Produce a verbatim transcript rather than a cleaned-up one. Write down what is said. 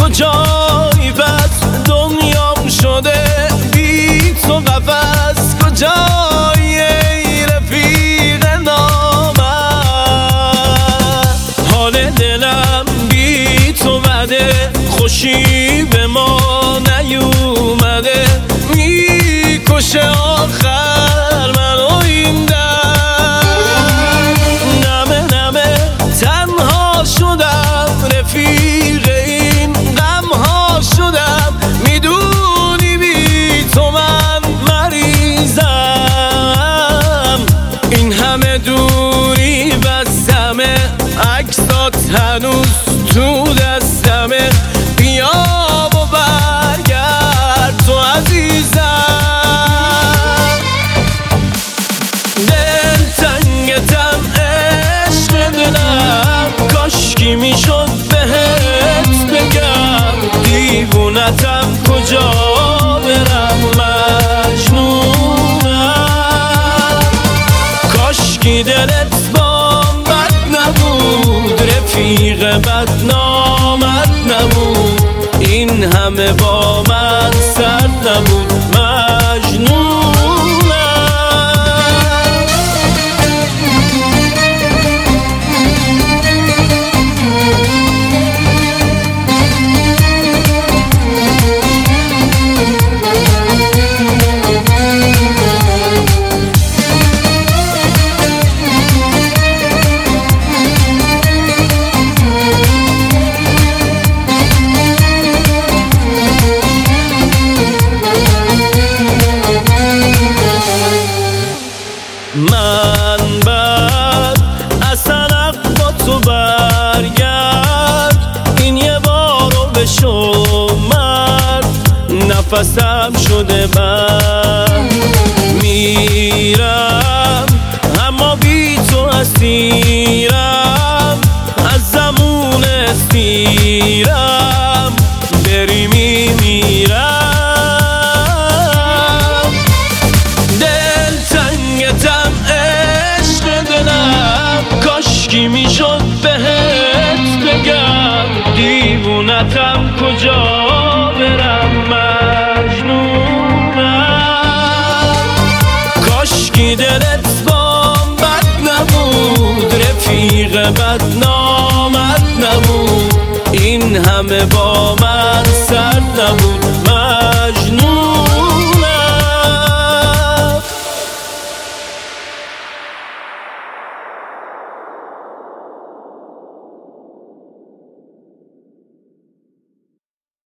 کجایی بس دنیام شده بی تو قفس کجایی ای رفیق نامرد حال دلم بی تو بده خوشی به ما نیومده میکشه آخر منو این درد نمه نمه تنها شدم رفیق این غمها شدم میدونی بی تو من مریضم این همه دوری بستمه عکسات هنوز تو دستمه بیا و برگرد تو عزیزم دل تنگتم عشق دلم کاشکی میشد بهت بگم دیوونتم کجا برم مجنونم کاشکی دلت بام بد نبود رفیق بدنامت نبود این همه با من سرد نبود مجنونم من بعد اصلا با تو برگرد این یه بارو بشو مرد نفسم شده بند میرم اما بی تو اسیرم از زمون استیرم بری میمیرم کاشکی میشد بهت بگم دیوونتم کجا برم مجنونم کاشکی دلت بام بد نبود رفیق بدنامت نبود این همه با من سرد نبود من